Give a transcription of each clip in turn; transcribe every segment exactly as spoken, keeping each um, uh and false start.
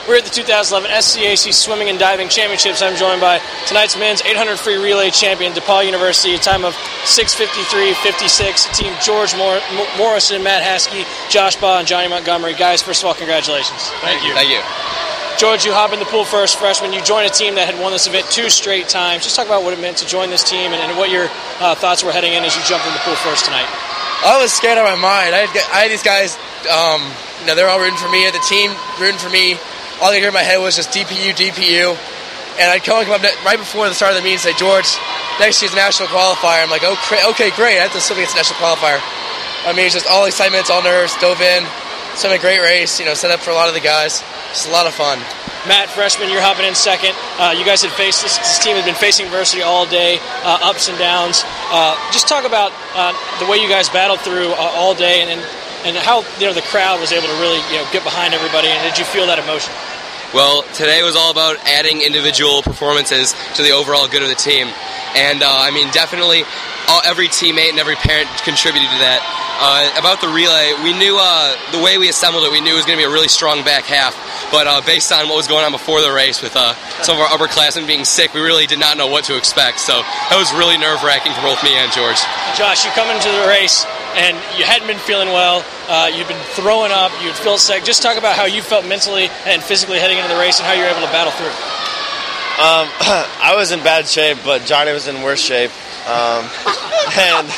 We're at the two thousand eleven S C A C Swimming and Diving Championships. I'm joined by tonight's men's eight hundred free relay champion, DePaul University, a time of six fifty-three fifty-six. Team George Mor- Morrison, Matt Haskey, Josh Baugh, and Johnny Montgomery. Guys, first of all, congratulations. Thank you. Thank you. George, you hop in the pool first, freshman. You joined a team that had won this event two straight times. Just talk about what it meant to join this team and, and what your uh, thoughts were heading in as you jumped in the pool first tonight. I was scared out of my mind. I had, I had these guys, um, you know, they're all rooting for me. The team rooting for me. All I could hear in my head was just D P U, D P U. And I'd come up right before the start of the meeting and say, George, next year's a national qualifier. I'm like, oh, okay, great. I have to swim against a national qualifier. I mean, it's just all excitement, all nerves, dove in. Swim a great race, you know, set up for a lot of the guys. Just a lot of fun. Matt, freshman, you're hopping in second. Uh, you guys had faced this, this team had been facing adversity all day, uh, ups and downs. Uh, just talk about uh, the way you guys battled through uh, all day, and, and and how you know the crowd was able to really you know get behind everybody. And did you feel that emotion? Well, today was all about adding individual performances to the overall good of the team, and uh, I mean definitely all, every teammate and every parent contributed to that. Uh, about the relay, we knew uh, the way we assembled it, we knew it was going to be a really strong back half. But uh, based on what was going on before the race with uh, some of our upperclassmen being sick, we really did not know what to expect. So that was really nerve-wracking for both me and George. Josh, you come into the race and you hadn't been feeling well. Uh, you'd been throwing up. You'd feel sick. Just talk about how you felt mentally and physically heading into the race and how you were able to battle through. Um, I was in bad shape, but Johnny was in worse shape. Um, and...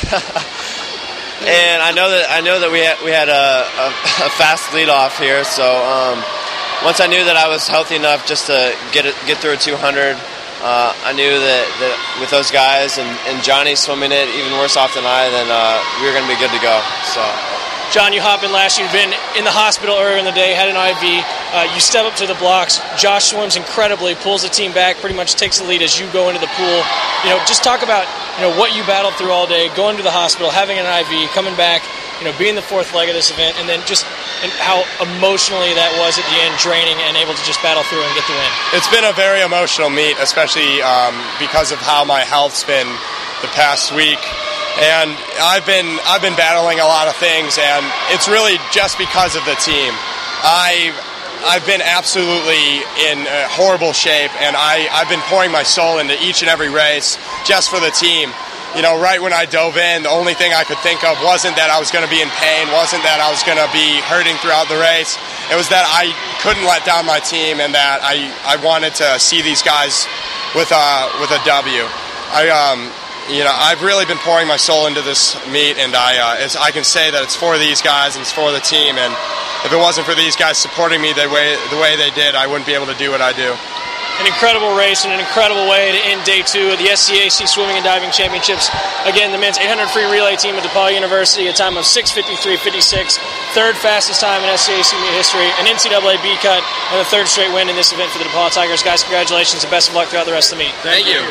And I know that I know that we had, we had a, a, a fast lead off here. So um, once I knew that I was healthy enough just to get it, get through a two hundred, uh, I knew that, that with those guys and, and Johnny swimming it even worse off than I, then uh, we were going to be good to go. So. John, you hop in last. You've been in the hospital earlier in the day, had an I V. Uh, you step up to the blocks. Josh swims incredibly, pulls the team back, pretty much takes the lead as you go into the pool. You know, just talk about you know what you battled through all day, going to the hospital, having an I V, coming back, you know, being the fourth leg of this event, and then just and how emotionally that was at the end, draining and able to just battle through and get the win. It's been a very emotional meet, especially um, because of how my health's been the past week. And I've been I've been battling a lot of things, and it's really just because of the team. I I've been absolutely in uh, horrible shape, and I I've been pouring my soul into each and every race just for the team. You know, right when I dove in, the only thing I could think of wasn't that I was going to be in pain, wasn't that I was going to be hurting throughout the race. It was that I couldn't let down my team, and that I, I wanted to see these guys with a with a W. I um. You know, I've really been pouring my soul into this meet, and I uh, it's, I can say that it's for these guys and it's for the team. And if it wasn't for these guys supporting me the way the way they did, I wouldn't be able to do what I do. An incredible race and an incredible way to end day two of the S C A C Swimming and Diving Championships. Again, the men's eight hundred free relay team at DePaul University, a time of six fifty-three fifty-six, third fastest time in S C A C meet history, an N C double A B cut, and a third straight win in this event for the DePaul Tigers. Guys, congratulations and best of luck throughout the rest of the meet. Thank you.